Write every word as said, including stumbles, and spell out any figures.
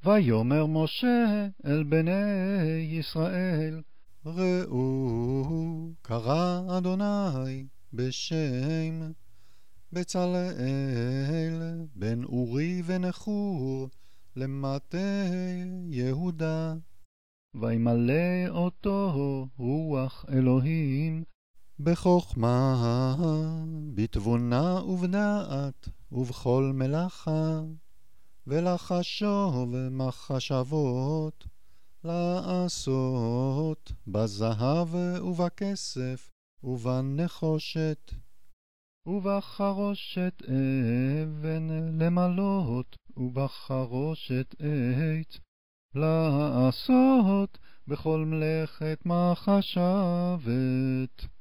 ויאמר משה אל בני ישראל, ראו, קרא אדוני בשם בצלאל בן אורי ונחור למטה יהודה. וימלא אותו רוח אלוהים בחוכמה, בתבונה ובדעת, ובכל מלאכה, ולחשוב מחשבות, לעשות בזהב ובכסף ובנחושת, ובחרושת אבן למלות, ובחרושת עץ לעשות בכל מלאכת מחשבת.